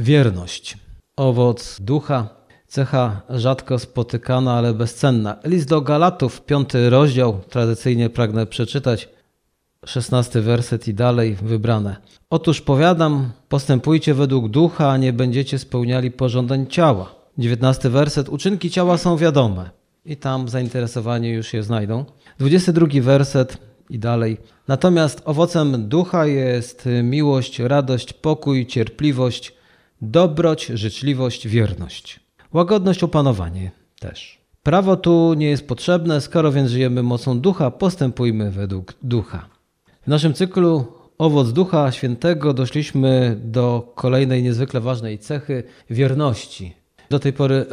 Wierność. Owoc ducha, cecha rzadko spotykana, ale bezcenna. List do Galatów, 5 rozdział, tradycyjnie pragnę przeczytać, 16 werset i dalej wybrane. Otóż powiadam, postępujcie według ducha, a nie będziecie spełniali pożądań ciała. 19 werset, uczynki ciała są wiadome. I tam zainteresowani już je znajdą. 22 werset i dalej. Natomiast owocem ducha jest miłość, radość, pokój, cierpliwość, dobroć, życzliwość, wierność. Łagodność, opanowanie też. Prawo tu nie jest potrzebne, skoro więc żyjemy mocą ducha, postępujmy według ducha. W naszym cyklu Owoc Ducha Świętego doszliśmy do kolejnej niezwykle ważnej cechy wierności. Do tej pory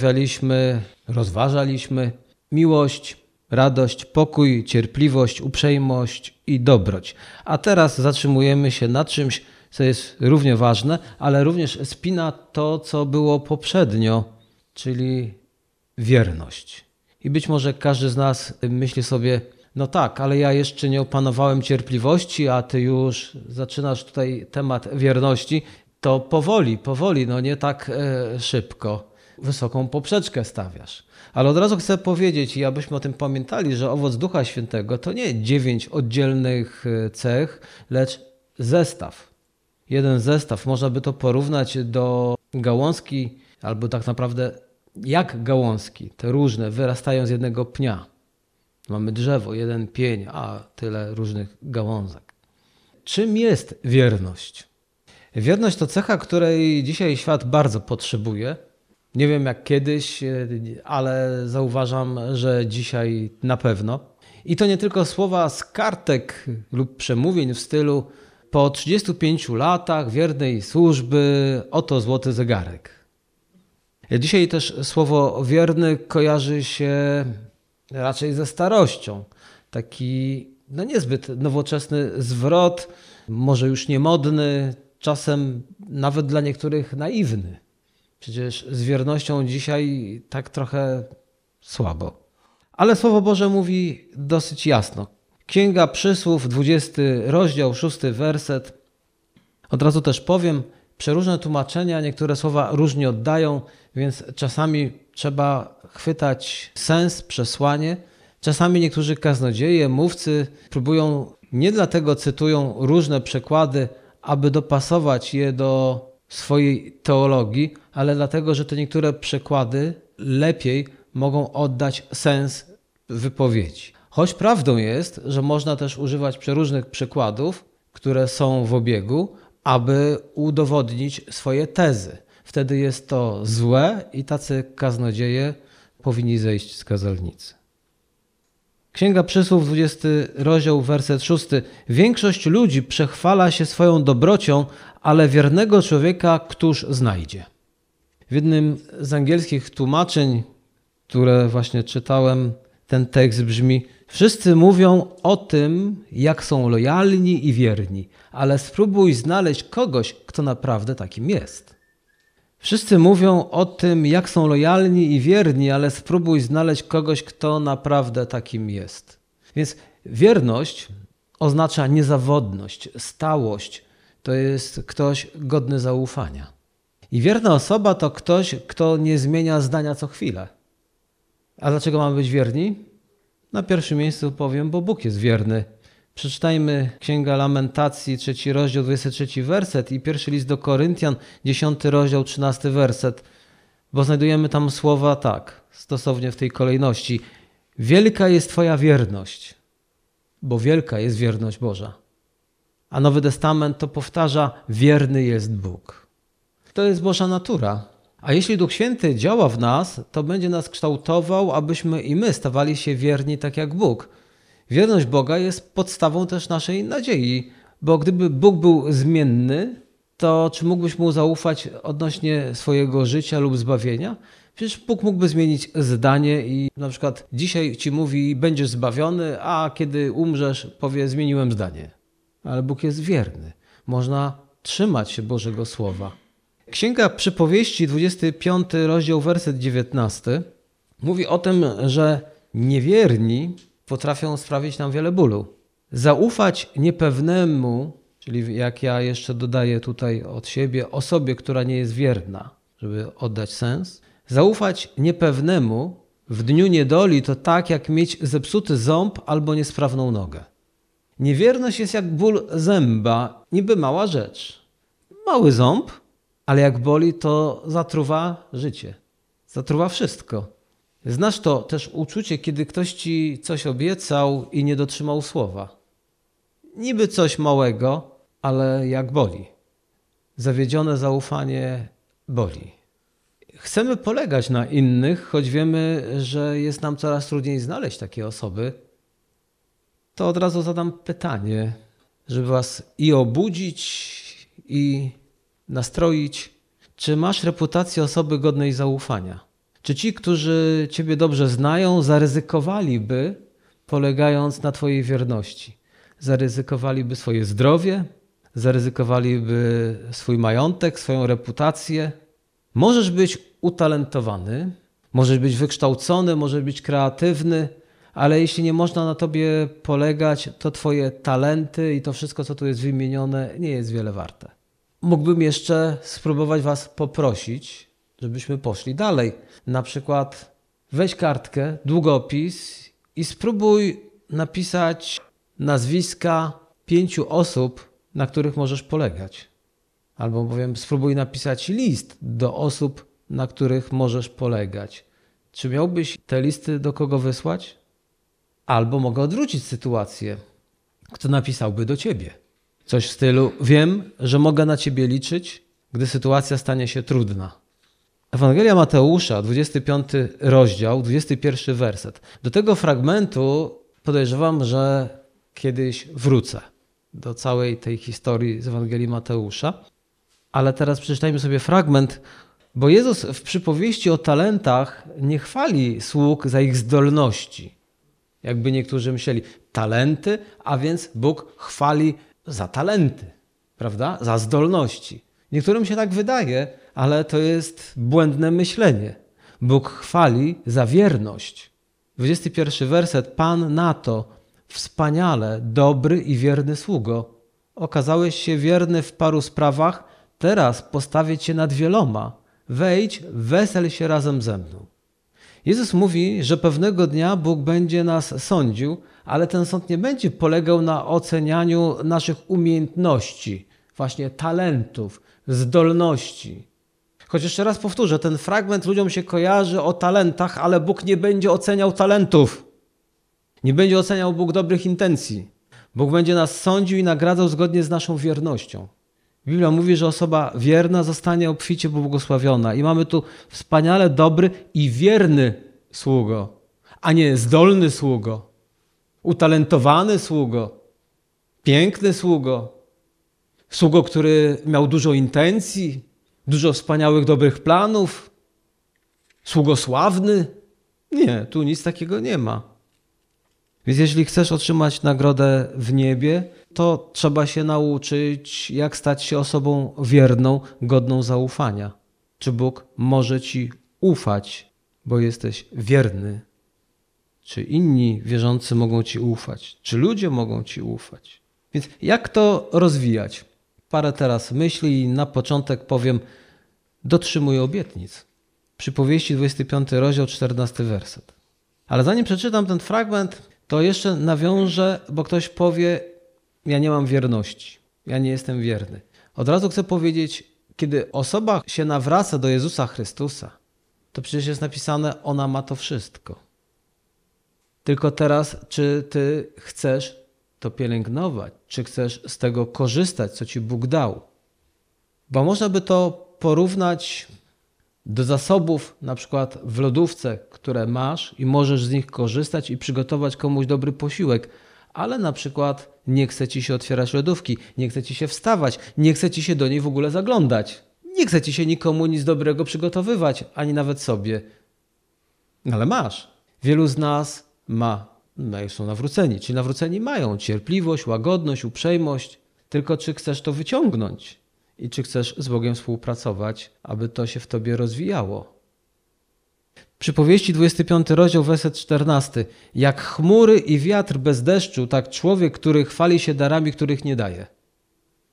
rozważaliśmy miłość, radość, pokój, cierpliwość, uprzejmość i dobroć. A teraz zatrzymujemy się na czymś, co jest równie ważne, ale również spina to, co było poprzednio, czyli wierność. I być może każdy z nas myśli sobie, no tak, ale ja jeszcze nie opanowałem cierpliwości, a ty już zaczynasz tutaj temat wierności, to powoli, no nie tak szybko. Wysoką poprzeczkę stawiasz. Ale od razu chcę powiedzieć, i abyśmy o tym pamiętali, że owoc Ducha Świętego to nie 9 oddzielnych cech, lecz zestaw. Jeden zestaw. Można by to porównać do gałązki, albo tak naprawdę jak gałązki, te różne, wyrastają z jednego pnia. Mamy drzewo, jeden pień, a tyle różnych gałązek. Czym jest wierność? Wierność to cecha, której dzisiaj świat bardzo potrzebuje. Nie wiem jak kiedyś, ale zauważam, że dzisiaj na pewno. I to nie tylko słowa z kartek lub przemówień w stylu po 35 latach wiernej służby oto złoty zegarek. Dzisiaj też słowo wierny kojarzy się raczej ze starością. Taki niezbyt nowoczesny zwrot, może już niemodny, czasem nawet dla niektórych naiwny. Przecież z wiernością dzisiaj tak trochę słabo. Ale Słowo Boże mówi dosyć jasno. Księga Przysłów, 20 rozdział, 6 werset. Od razu też powiem, przeróżne tłumaczenia, niektóre słowa różnie oddają, więc czasami trzeba chwytać sens, przesłanie. Czasami niektórzy kaznodzieje, mówcy próbują, nie dlatego cytują różne przekłady, aby dopasować je do swojej teologii, ale dlatego, że te niektóre przekłady lepiej mogą oddać sens wypowiedzi. Choć prawdą jest, że można też używać przeróżnych przykładów, które są w obiegu, aby udowodnić swoje tezy. Wtedy jest to złe i tacy kaznodzieje powinni zejść z kazalnicy. Księga Przysłów, 20 rozdział, werset 6. Większość ludzi przechwala się swoją dobrocią, ale wiernego człowieka któż znajdzie? W jednym z angielskich tłumaczeń, które właśnie czytałem, ten tekst brzmi: wszyscy mówią o tym, jak są lojalni i wierni, ale spróbuj znaleźć kogoś, kto naprawdę takim jest. Wszyscy mówią o tym, jak są lojalni i wierni, ale spróbuj znaleźć kogoś, kto naprawdę takim jest. Więc wierność oznacza niezawodność, stałość. To jest ktoś godny zaufania. I wierna osoba to ktoś, kto nie zmienia zdania co chwilę. A dlaczego mamy być wierni? Na pierwszym miejscu powiem, bo Bóg jest wierny. Przeczytajmy Księga Lamentacji, 3 rozdział, 23 werset i pierwszy list do Koryntian, 10 rozdział, 13 werset, bo znajdujemy tam słowa tak, stosownie w tej kolejności. Wielka jest Twoja wierność, bo wielka jest wierność Boża. A Nowy Testament to powtarza, wierny jest Bóg. To jest Boża natura. A jeśli Duch Święty działa w nas, to będzie nas kształtował, abyśmy i my stawali się wierni tak jak Bóg. Wierność Boga jest podstawą też naszej nadziei, bo gdyby Bóg był zmienny, to czy mógłbyś Mu zaufać odnośnie swojego życia lub zbawienia? Przecież Bóg mógłby zmienić zdanie i na przykład dzisiaj ci mówi, będziesz zbawiony, a kiedy umrzesz, powie, zmieniłem zdanie. Ale Bóg jest wierny. Można trzymać się Bożego Słowa. Księga Przypowieści, 25 rozdział, werset 19 mówi o tym, że niewierni potrafią sprawić nam wiele bólu. Zaufać niepewnemu, Czyli jak ja jeszcze dodaję tutaj od siebie osobie, która nie jest wierna, żeby oddać sens. Zaufać niepewnemu w dniu niedoli to tak jak mieć zepsuty ząb albo niesprawną nogę. Niewierność jest jak ból zęba, niby mała rzecz. Mały ząb, ale jak boli, to zatruwa życie. Zatruwa wszystko. Znasz to też uczucie, kiedy ktoś ci coś obiecał i nie dotrzymał słowa. Niby coś małego, ale jak boli. Zawiedzione zaufanie boli. Chcemy polegać na innych, choć wiemy, że jest nam coraz trudniej znaleźć takie osoby. To od razu zadam pytanie, żeby was i obudzić, i nastroić. Czy masz reputację osoby godnej zaufania? Czy ci, którzy ciebie dobrze znają, zaryzykowaliby, polegając na twojej wierności? Zaryzykowaliby swoje zdrowie, zaryzykowaliby swój majątek, swoją reputację. Możesz być utalentowany, możesz być wykształcony, możesz być kreatywny, ale jeśli nie można na tobie polegać, to twoje talenty i to wszystko, co tu jest wymienione, nie jest wiele warte. Mógłbym jeszcze spróbować was poprosić, żebyśmy poszli dalej. Na przykład weź kartkę, długopis i spróbuj napisać nazwiska 5 osób, na których możesz polegać. Albo powiem, spróbuj napisać list do osób, na których możesz polegać. Czy miałbyś te listy do kogo wysłać? Albo mogę odwrócić sytuację. Kto napisałby do ciebie? Coś w stylu, wiem, że mogę na ciebie liczyć, gdy sytuacja stanie się trudna. Ewangelia Mateusza, 25 rozdział, 21 werset. Do tego fragmentu podejrzewam, że kiedyś wrócę do całej tej historii z Ewangelii Mateusza. Ale teraz przeczytajmy sobie fragment, bo Jezus w przypowieści o talentach nie chwali sług za ich zdolności. Jakby niektórzy myśleli, talenty, a więc Bóg chwali za talenty, prawda? Za zdolności. Niektórym się tak wydaje, ale to jest błędne myślenie. Bóg chwali za wierność. 21 werset. Pan na to, wspaniale, dobry i wierny sługo. Okazałeś się wierny w paru sprawach, teraz postawię cię nad wieloma. Wejdź, wesel się razem ze mną. Jezus mówi, że pewnego dnia Bóg będzie nas sądził, ale ten sąd nie będzie polegał na ocenianiu naszych umiejętności, właśnie talentów, zdolności. Choć jeszcze raz powtórzę, ten fragment ludziom się kojarzy o talentach, ale Bóg nie będzie oceniał talentów. Nie będzie oceniał Bóg dobrych intencji. Bóg będzie nas sądził i nagradzał zgodnie z naszą wiernością. Biblia mówi, że osoba wierna zostanie obficie pobłogosławiona. I mamy tu wspaniale dobry i wierny sługo, a nie zdolny sługo, utalentowany sługo, piękny sługo, sługo, który miał dużo intencji, dużo wspaniałych, dobrych planów, sługo sławny. Nie, tu nic takiego nie ma. Więc jeśli chcesz otrzymać nagrodę w niebie, to trzeba się nauczyć, jak stać się osobą wierną, godną zaufania. Czy Bóg może ci ufać, bo jesteś wierny? Czy inni wierzący mogą ci ufać? Czy ludzie mogą ci ufać? Więc jak to rozwijać? Parę teraz myśli i na początek powiem, dotrzymuj obietnic. Przypowieści 25 rozdział 14 werset. Ale zanim przeczytam ten fragment, to jeszcze nawiążę, bo ktoś powie, ja nie mam wierności, ja nie jestem wierny. Od razu chcę powiedzieć, kiedy osoba się nawraca do Jezusa Chrystusa, to przecież jest napisane, ona ma to wszystko. Tylko teraz, czy ty chcesz to pielęgnować, czy chcesz z tego korzystać, co ci Bóg dał? Bo można by to porównać do zasobów, na przykład w lodówce, które masz i możesz z nich korzystać i przygotować komuś dobry posiłek, ale na przykład nie chce ci się otwierać lodówki, nie chce ci się wstawać, nie chce ci się do niej w ogóle zaglądać. Nie chce ci się nikomu nic dobrego przygotowywać, ani nawet sobie. Ale masz. Wielu z nas ma, są nawróceni, czyli nawróceni mają cierpliwość, łagodność, uprzejmość, tylko czy chcesz to wyciągnąć i czy chcesz z Bogiem współpracować, aby to się w tobie rozwijało. Przypowieści 25 rozdział, werset 14. Jak chmury i wiatr bez deszczu, tak człowiek, który chwali się darami, których nie daje.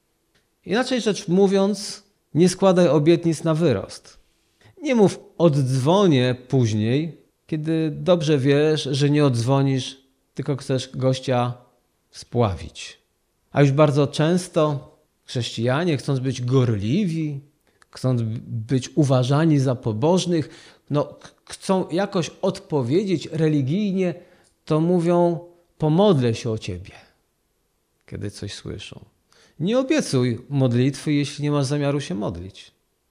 Inaczej rzecz mówiąc, nie składaj obietnic na wyrost. Nie mów oddzwonię później, kiedy dobrze wiesz, że nie oddzwonisz, tylko chcesz gościa spławić. A już bardzo często chrześcijanie, chcąc być gorliwi, chcąc być uważani za pobożnych, chcą jakoś odpowiedzieć religijnie, to mówią: pomodlę się o ciebie, kiedy coś słyszą. Nie obiecuj modlitwy, jeśli nie masz zamiaru się modlić.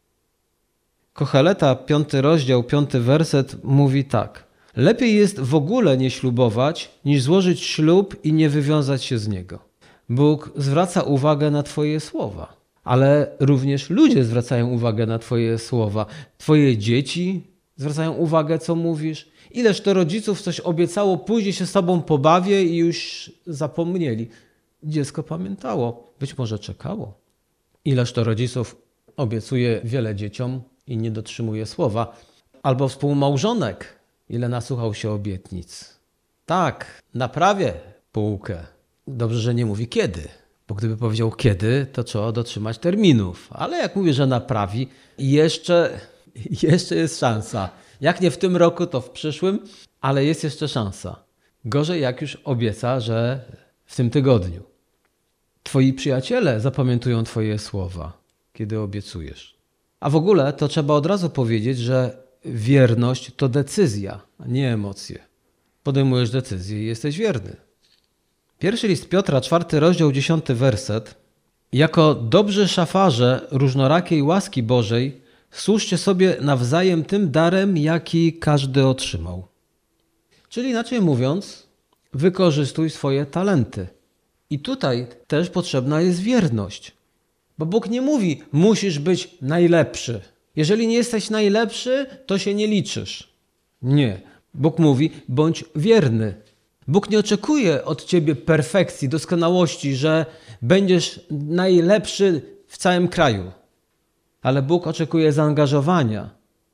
Koheleta, 5 rozdział, 5 werset mówi tak: lepiej jest w ogóle nie ślubować, niż złożyć ślub i nie wywiązać się z niego. Bóg zwraca uwagę na twoje słowa, ale również ludzie zwracają uwagę na twoje słowa. Twoje dzieci zwracają uwagę, co mówisz. Ileż to rodziców coś obiecało, później się z tobą pobawię i już zapomnieli. Dziecko pamiętało, być może czekało. Ileż to rodziców obiecuje wiele dzieciom i nie dotrzymuje słowa. Albo współmałżonek, ile nasłuchał się obietnic. Tak, naprawię półkę. Dobrze, że nie mówi kiedy, bo gdyby powiedział kiedy, to trzeba dotrzymać terminów. Ale jak mówi, że naprawi, jeszcze jest szansa. Jak nie w tym roku, to w przyszłym, ale jest jeszcze szansa. Gorzej, jak już obieca, że w tym tygodniu. Twoi przyjaciele zapamiętują twoje słowa, kiedy obiecujesz. A w ogóle to trzeba od razu powiedzieć, że wierność to decyzja, a nie emocje. Podejmujesz decyzję i jesteś wierny. Pierwszy list Piotra, 4 rozdział, 10 werset. Jako dobrzy szafarze różnorakiej łaski Bożej służcie sobie nawzajem tym darem, jaki każdy otrzymał. Czyli inaczej mówiąc, wykorzystuj swoje talenty. I tutaj też potrzebna jest wierność. Bo Bóg nie mówi: musisz być najlepszy. Jeżeli nie jesteś najlepszy, to się nie liczysz. Nie. Bóg mówi: bądź wierny. Bóg nie oczekuje od ciebie perfekcji, doskonałości, że będziesz najlepszy w całym kraju. Ale Bóg oczekuje zaangażowania.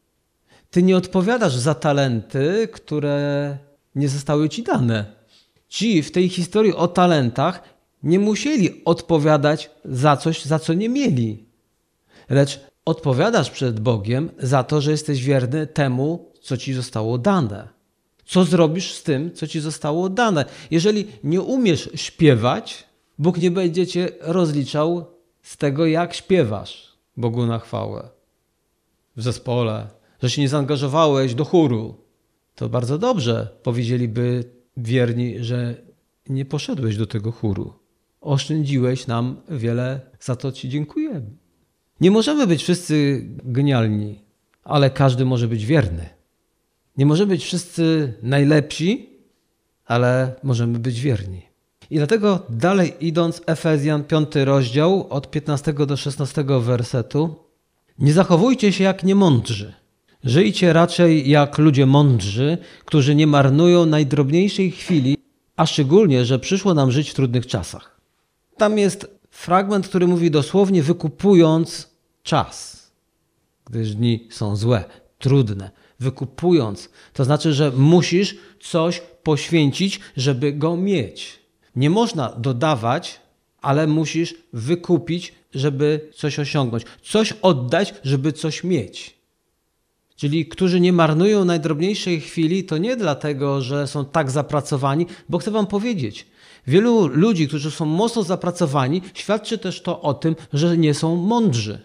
Ty nie odpowiadasz za talenty, które nie zostały ci dane. Ci w tej historii o talentach nie musieli odpowiadać za coś, za co nie mieli. Lecz odpowiadasz przed Bogiem za to, że jesteś wierny temu, co ci zostało dane. Co zrobisz z tym, co ci zostało dane? Jeżeli nie umiesz śpiewać, Bóg nie będzie cię rozliczał z tego, jak śpiewasz Bogu na chwałę. W zespole, że się nie zaangażowałeś do chóru. To bardzo dobrze, powiedzieliby wierni, że nie poszedłeś do tego chóru. Oszczędziłeś nam wiele, za to ci dziękujemy. Nie możemy być wszyscy genialni, ale każdy może być wierny. Nie możemy być wszyscy najlepsi, ale możemy być wierni. I dlatego dalej idąc, Efezjan 5 rozdział od 15 do 16 wersetu. Nie zachowujcie się jak niemądrzy. Żyjcie raczej jak ludzie mądrzy, którzy nie marnują najdrobniejszej chwili, a szczególnie, że przyszło nam żyć w trudnych czasach. Tam jest fragment, który mówi dosłownie: wykupując czas, gdyż dni są złe, trudne. Wykupując, to znaczy, że musisz coś poświęcić, żeby go mieć. Nie można dodawać, ale musisz wykupić, żeby coś osiągnąć. Coś oddać, żeby coś mieć. Czyli którzy nie marnują najdrobniejszej chwili, to nie dlatego, że są tak zapracowani, bo chcę wam powiedzieć, wielu ludzi, którzy są mocno zapracowani, świadczy też to o tym, że nie są mądrzy.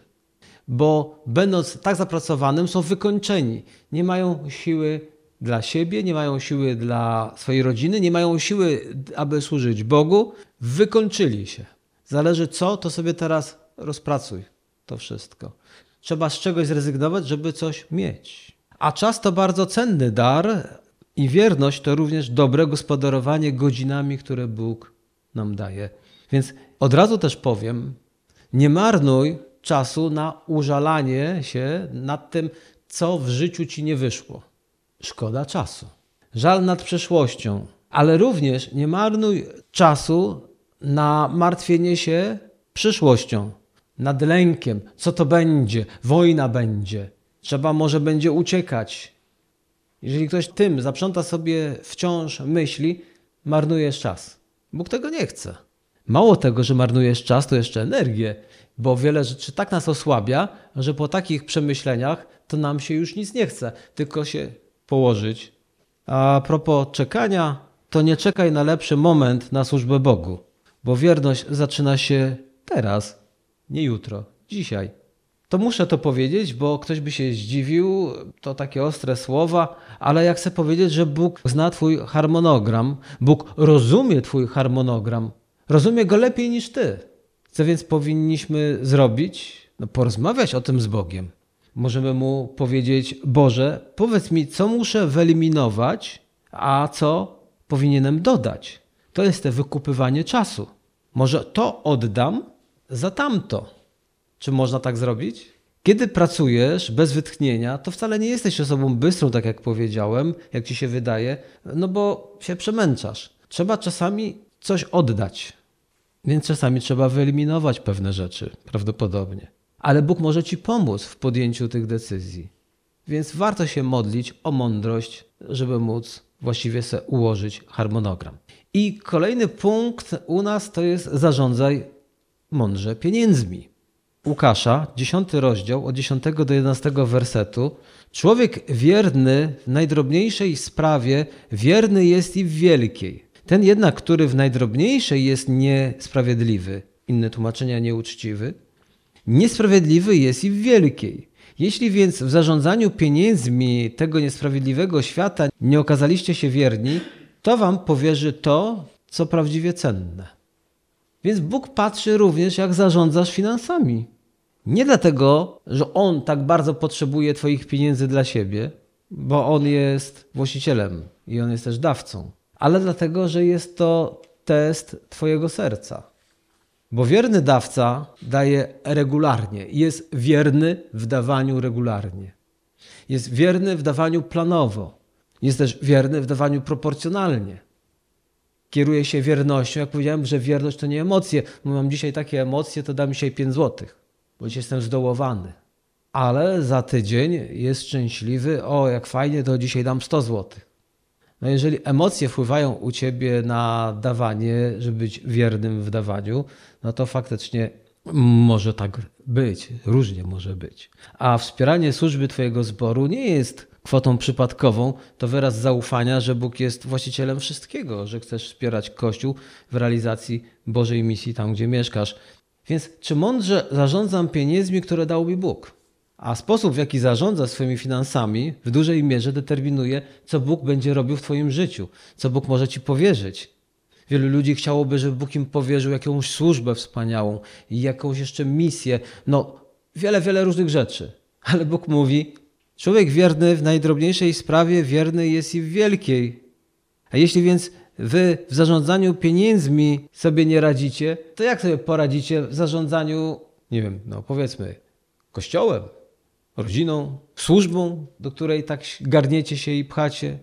Bo będąc tak zapracowanym, są wykończeni. Nie mają siły dla siebie, nie mają siły dla swojej rodziny, nie mają siły, aby służyć Bogu. Wykończyli się. Zależy co, to sobie teraz rozpracuj to wszystko. Trzeba z czegoś zrezygnować, żeby coś mieć. A czas to bardzo cenny dar i wierność to również dobre gospodarowanie godzinami, które Bóg nam daje. Więc od razu też powiem, nie marnuj czasu na użalanie się nad tym, co w życiu ci nie wyszło. Szkoda czasu. Żal nad przeszłością. Ale również nie marnuj czasu na martwienie się przyszłością, nad lękiem. Co to będzie? Wojna będzie. Trzeba może będzie uciekać. Jeżeli ktoś tym zaprząta sobie wciąż myśli, marnujesz czas. Bóg tego nie chce. Mało tego, że marnujesz czas, to jeszcze energię, bo wiele rzeczy tak nas osłabia, że po takich przemyśleniach to nam się już nic nie chce, tylko się położyć. A propos czekania, to nie czekaj na lepszy moment na służbę Bogu, bo wierność zaczyna się teraz, nie jutro, dzisiaj. To muszę to powiedzieć, bo ktoś by się zdziwił, to takie ostre słowa, ale ja chcę powiedzieć, że Bóg zna twój harmonogram, Bóg rozumie twój harmonogram, rozumie go lepiej niż ty. Co więc powinniśmy zrobić? No, porozmawiać o tym z Bogiem. Możemy mu powiedzieć: Boże, powiedz mi, co muszę wyeliminować, a co powinienem dodać. To jest te wykupywanie czasu. Może to oddam za tamto. Czy można tak zrobić? Kiedy pracujesz bez wytchnienia, to wcale nie jesteś osobą bystrą, tak jak powiedziałem, jak ci się wydaje, no bo się przemęczasz. Trzeba czasami coś oddać, więc czasami trzeba wyeliminować pewne rzeczy, prawdopodobnie. Ale Bóg może ci pomóc w podjęciu tych decyzji. Więc warto się modlić o mądrość, żeby móc właściwie sobie ułożyć harmonogram. I kolejny punkt u nas to jest: zarządzaj mądrze pieniędzmi. Łukasza, 10 rozdział, od 10 do 11 wersetu. Człowiek wierny w najdrobniejszej sprawie, wierny jest i w wielkiej. Ten jednak, który w najdrobniejszej jest niesprawiedliwy, inne tłumaczenia nieuczciwy, niesprawiedliwy jest i w wielkiej. Jeśli więc w zarządzaniu pieniędzmi tego niesprawiedliwego świata nie okazaliście się wierni, to wam powierzy to, co prawdziwie cenne. Więc Bóg patrzy również, jak zarządzasz finansami. Nie dlatego, że On tak bardzo potrzebuje twoich pieniędzy dla siebie, bo On jest właścicielem i On jest też dawcą, ale dlatego, że jest to test twojego serca. Bo wierny dawca daje regularnie i jest wierny w dawaniu regularnie. Jest wierny w dawaniu planowo. Jest też wierny w dawaniu proporcjonalnie. Kieruje się wiernością. Jak powiedziałem, że wierność to nie emocje. Mam dzisiaj takie emocje, to dam dzisiaj 5 złotych, bo dzisiaj jestem zdołowany. Ale za tydzień jest szczęśliwy. O, jak fajnie, to dzisiaj dam 100 złotych. No jeżeli emocje wpływają u ciebie na dawanie, żeby być wiernym w dawaniu, no to faktycznie może tak być. Różnie może być. A wspieranie służby twojego zboru nie jest kwotą przypadkową, to wyraz zaufania, że Bóg jest właścicielem wszystkiego, że chcesz wspierać Kościół w realizacji Bożej misji tam, gdzie mieszkasz. Więc czy mądrze zarządzam pieniędzmi, które dał mi Bóg? A sposób, w jaki zarządzasz swoimi finansami, w dużej mierze determinuje, co Bóg będzie robił w twoim życiu, co Bóg może ci powierzyć. Wielu ludzi chciałoby, żeby Bóg im powierzył jakąś służbę wspaniałą i jakąś jeszcze misję. No, wiele różnych rzeczy. Ale Bóg mówi: człowiek wierny w najdrobniejszej sprawie, wierny jest i w wielkiej. A jeśli więc wy w zarządzaniu pieniędzmi sobie nie radzicie, to jak sobie poradzicie w zarządzaniu, nie wiem, no powiedzmy, Kościołem, rodziną, służbą, do której tak garniecie się i pchacie?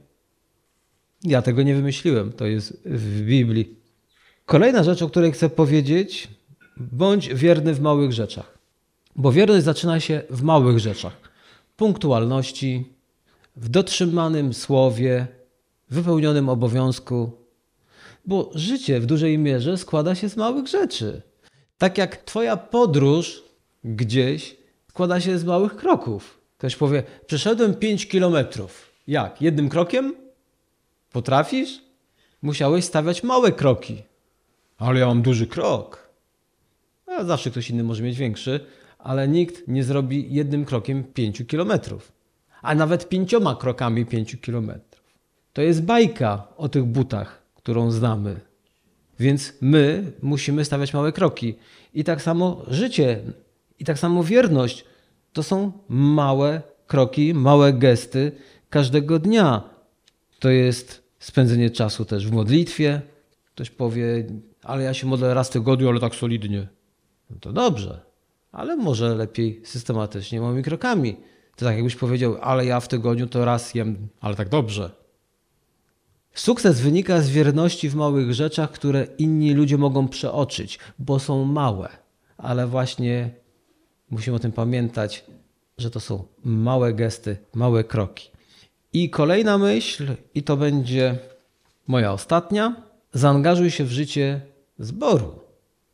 Ja tego nie wymyśliłem, to jest w Biblii. Kolejna rzecz, o której chcę powiedzieć: bądź wierny w małych rzeczach. Bo wierność zaczyna się w małych rzeczach. Punktualności, w dotrzymanym słowie, w wypełnionym obowiązku. Bo życie w dużej mierze składa się z małych rzeczy. Tak jak twoja podróż gdzieś składa się z małych kroków. Ktoś powie: przeszedłem 5 kilometrów. Jak? Jednym krokiem? Potrafisz? Musiałeś stawiać małe kroki. Ale ja mam duży krok. A zawsze ktoś inny może mieć większy, ale nikt nie zrobi jednym krokiem 5 kilometrów. A nawet 5 krokami 5 kilometrów. To jest bajka o tych butach, którą znamy. Więc my musimy stawiać małe kroki. I tak samo życie, i tak samo wierność to są małe kroki, małe gesty każdego dnia. To jest spędzenie czasu też w modlitwie. Ktoś powie: ale ja się modlę raz w tygodniu, ale tak solidnie. No to dobrze, ale może lepiej systematycznie, małymi krokami. To tak jakbyś powiedział: ale ja w tygodniu to raz jem, ale tak dobrze. Sukces wynika z wierności w małych rzeczach, które inni ludzie mogą przeoczyć, bo są małe. Ale właśnie musimy o tym pamiętać, że to są małe gesty, małe kroki. I kolejna myśl, i to będzie moja ostatnia: zaangażuj się w życie zboru.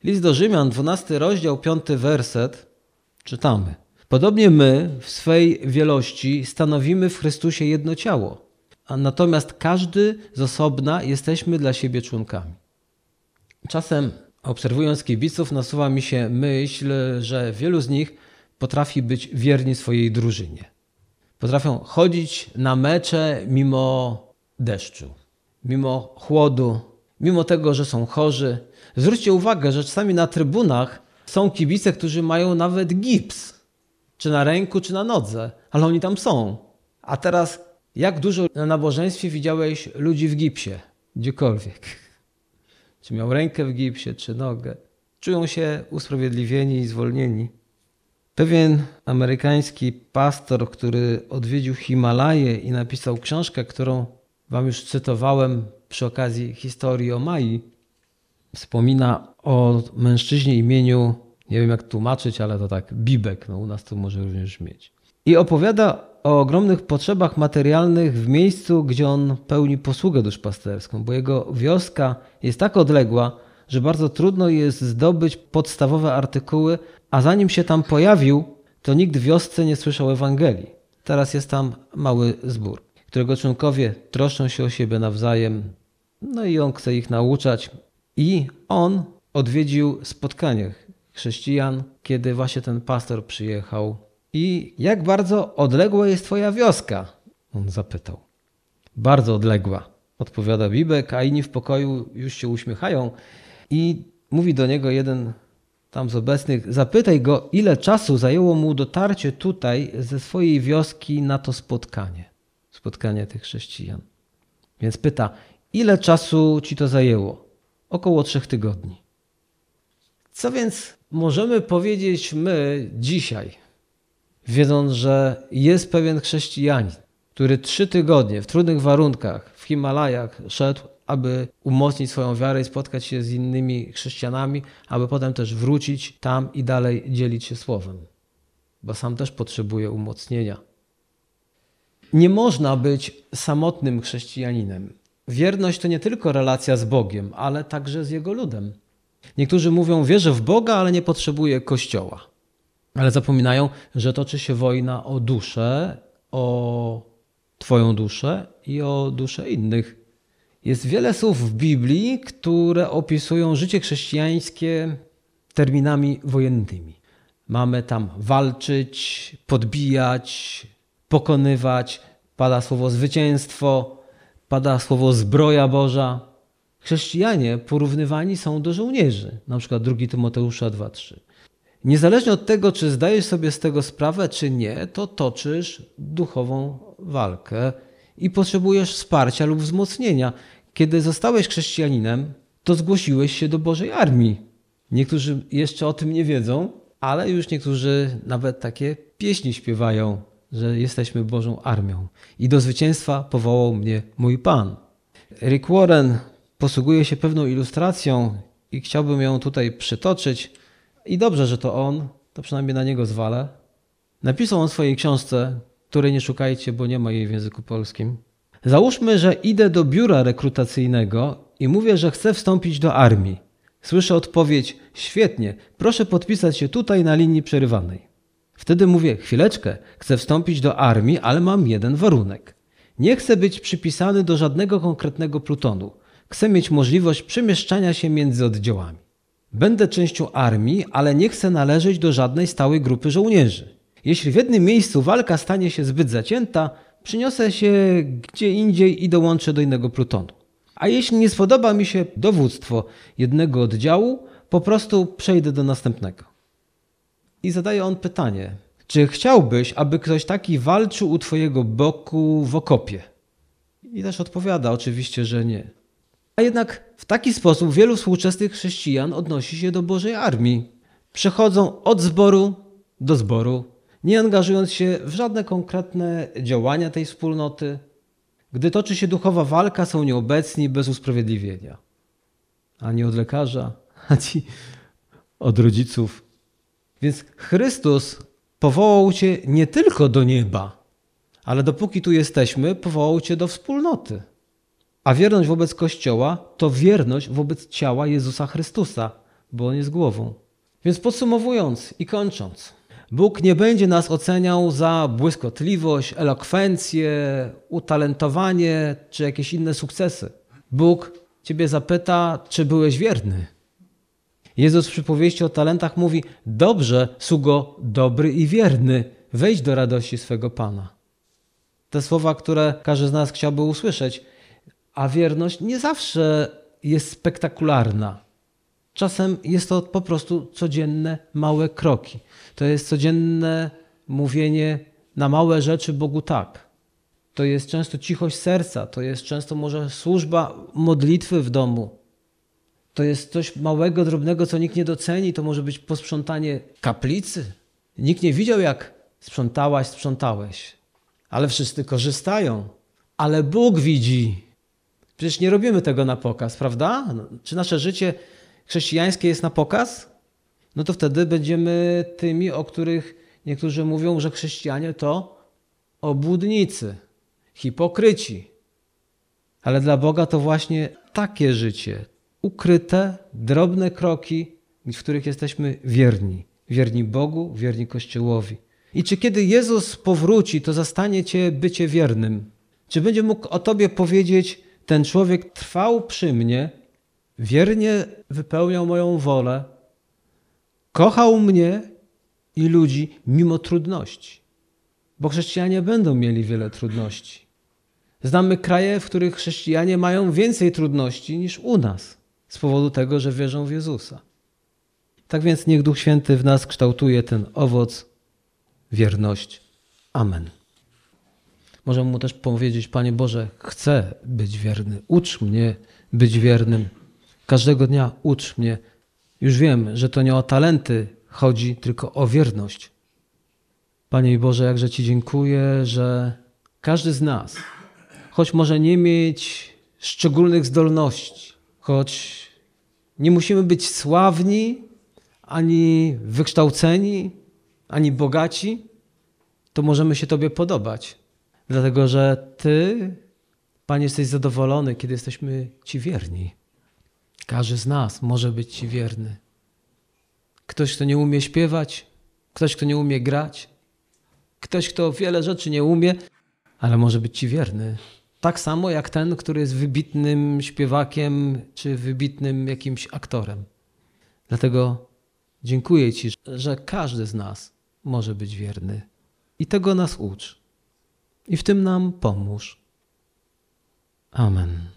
List do Rzymian, 12 rozdział, 5 werset, czytamy. Podobnie my w swej wielości stanowimy w Chrystusie jedno ciało, a natomiast każdy z osobna jesteśmy dla siebie członkami. Czasem obserwując kibiców nasuwa mi się myśl, że wielu z nich potrafi być wierni swojej drużynie. Potrafią chodzić na mecze mimo deszczu, mimo chłodu, mimo tego, że są chorzy. Zwróćcie uwagę, że czasami na trybunach są kibice, którzy mają nawet gips, czy na ręku, czy na nodze, ale oni tam są. A teraz jak dużo na nabożeństwie widziałeś ludzi w gipsie, gdziekolwiek? Czy miał rękę w gipsie, czy nogę? Czują się usprawiedliwieni i zwolnieni. Pewien amerykański pastor, który odwiedził Himalaje i napisał książkę, którą wam już cytowałem przy okazji historii o Mai, wspomina o mężczyźnie imieniu, nie wiem jak tłumaczyć, ale to tak, Bibek, u nas to może również mieć. I opowiada o ogromnych potrzebach materialnych w miejscu, gdzie on pełni posługę duszpasterską, bo jego wioska jest tak odległa, że bardzo trudno jest zdobyć podstawowe artykuły, a zanim się tam pojawił, to nikt w wiosce nie słyszał Ewangelii. Teraz jest tam mały zbór, którego członkowie troszczą się o siebie nawzajem, no i on chce ich nauczać. I on odwiedził spotkanie chrześcijan, kiedy właśnie ten pastor przyjechał. I jak bardzo odległa jest twoja wioska? On zapytał. Bardzo odległa, odpowiada Bibek, a inni w pokoju już się uśmiechają. I mówi do niego jeden tam z obecnych, zapytaj go, ile czasu zajęło mu dotarcie tutaj ze swojej wioski na to spotkanie tych chrześcijan. Więc pyta, ile czasu ci to zajęło? Około 3 tygodni. Co więc możemy powiedzieć my dzisiaj, wiedząc, że jest pewien chrześcijanin, który 3 tygodnie w trudnych warunkach w Himalajach szedł, aby umocnić swoją wiarę i spotkać się z innymi chrześcijanami, aby potem też wrócić tam i dalej dzielić się słowem, bo sam też potrzebuje umocnienia. Nie można być samotnym chrześcijaninem. Wierność to nie tylko relacja z Bogiem, ale także z Jego ludem. Niektórzy mówią, wierzę w Boga, ale nie potrzebuję Kościoła. Ale zapominają, że toczy się wojna o duszę, o twoją duszę i o duszę innych. Jest wiele słów w Biblii, które opisują życie chrześcijańskie terminami wojennymi. Mamy tam walczyć, podbijać, pokonywać. Pada słowo zwycięstwo, pada słowo zbroja Boża. Chrześcijanie porównywani są do żołnierzy, na przykład 2 Tymoteusza 2:3. Niezależnie od tego, czy zdajesz sobie z tego sprawę, czy nie, to toczysz duchową walkę i potrzebujesz wsparcia lub wzmocnienia. Kiedy zostałeś chrześcijaninem, to zgłosiłeś się do Bożej Armii. Niektórzy jeszcze o tym nie wiedzą, ale już niektórzy nawet takie pieśni śpiewają, że jesteśmy Bożą Armią. I do zwycięstwa powołał mnie mój Pan. Rick Warren posługuje się pewną ilustracją i chciałbym ją tutaj przytoczyć. I dobrze, że to on, to przynajmniej na niego zwalę. Napisał on w swojej książce, której nie szukajcie, bo nie ma jej w języku polskim. Załóżmy, że idę do biura rekrutacyjnego i mówię, że chcę wstąpić do armii. Słyszę odpowiedź, świetnie, proszę podpisać się tutaj na linii przerywanej. Wtedy mówię, chwileczkę, chcę wstąpić do armii, ale mam jeden warunek. Nie chcę być przypisany do żadnego konkretnego plutonu. Chcę mieć możliwość przemieszczania się między oddziałami. Będę częścią armii, ale nie chcę należeć do żadnej stałej grupy żołnierzy. Jeśli w jednym miejscu walka stanie się zbyt zacięta, przyniosę się gdzie indziej i dołączę do innego plutonu. A jeśli nie spodoba mi się dowództwo jednego oddziału, po prostu przejdę do następnego. I zadaje on pytanie, czy chciałbyś, aby ktoś taki walczył u twojego boku w okopie? I też odpowiada oczywiście, że nie. A jednak w taki sposób wielu współczesnych chrześcijan odnosi się do Bożej Armii. Przechodzą od zboru do zboru, nie angażując się w żadne konkretne działania tej wspólnoty. Gdy toczy się duchowa walka, są nieobecni bez usprawiedliwienia. Ani od lekarza, ani od rodziców. Więc Chrystus powołał cię nie tylko do nieba, ale dopóki tu jesteśmy, powołał cię do wspólnoty. A wierność wobec Kościoła to wierność wobec ciała Jezusa Chrystusa, bo On jest głową. Więc podsumowując i kończąc, Bóg nie będzie nas oceniał za błyskotliwość, elokwencję, utalentowanie czy jakieś inne sukcesy. Bóg ciebie zapyta, czy byłeś wierny. Jezus w przypowieści o talentach mówi: dobrze, sługo dobry i wierny, wejdź do radości swego Pana. Te słowa, które każdy z nas chciałby usłyszeć, a wierność nie zawsze jest spektakularna. Czasem jest to po prostu codzienne, małe kroki. To jest codzienne mówienie na małe rzeczy Bogu tak. To jest często cichość serca, to jest często może służba modlitwy w domu. To jest coś małego, drobnego, co nikt nie doceni. To może być posprzątanie kaplicy. Nikt nie widział, jak sprzątałaś, sprzątałeś. Ale wszyscy korzystają. Ale Bóg widzi. Przecież nie robimy tego na pokaz, prawda? Czy nasze życie chrześcijańskie jest na pokaz? No to wtedy będziemy tymi, o których niektórzy mówią, że chrześcijanie to obłudnicy, hipokryci. Ale dla Boga to właśnie takie życie, ukryte, drobne kroki, w których jesteśmy wierni. Wierni Bogu, wierni Kościołowi. I czy kiedy Jezus powróci, to zastanie cię bycie wiernym? Czy będzie mógł o tobie powiedzieć: ten człowiek trwał przy mnie, wiernie wypełniał moją wolę, kochał mnie i ludzi mimo trudności? Bo chrześcijanie będą mieli wiele trudności. Znamy kraje, w których chrześcijanie mają więcej trudności niż u nas z powodu tego, że wierzą w Jezusa. Tak więc niech Duch Święty w nas kształtuje ten owoc, wierność. Amen. Możemy mu też powiedzieć: Panie Boże, chcę być wierny. Ucz mnie być wiernym. Każdego dnia ucz mnie. Już wiem, że to nie o talenty chodzi, tylko o wierność. Panie Boże, jakże Ci dziękuję, że każdy z nas, choć może nie mieć szczególnych zdolności, choć nie musimy być sławni, ani wykształceni, ani bogaci, to możemy się Tobie podobać. Dlatego, że Ty, Panie, jesteś zadowolony, kiedy jesteśmy Ci wierni. Każdy z nas może być Ci wierny. Ktoś, kto nie umie śpiewać, ktoś, kto nie umie grać, ktoś, kto wiele rzeczy nie umie, ale może być Ci wierny. Tak samo jak ten, który jest wybitnym śpiewakiem czy wybitnym jakimś aktorem. Dlatego dziękuję Ci, że każdy z nas może być wierny. I tego nas ucz. I w tym nam pomóż. Amen.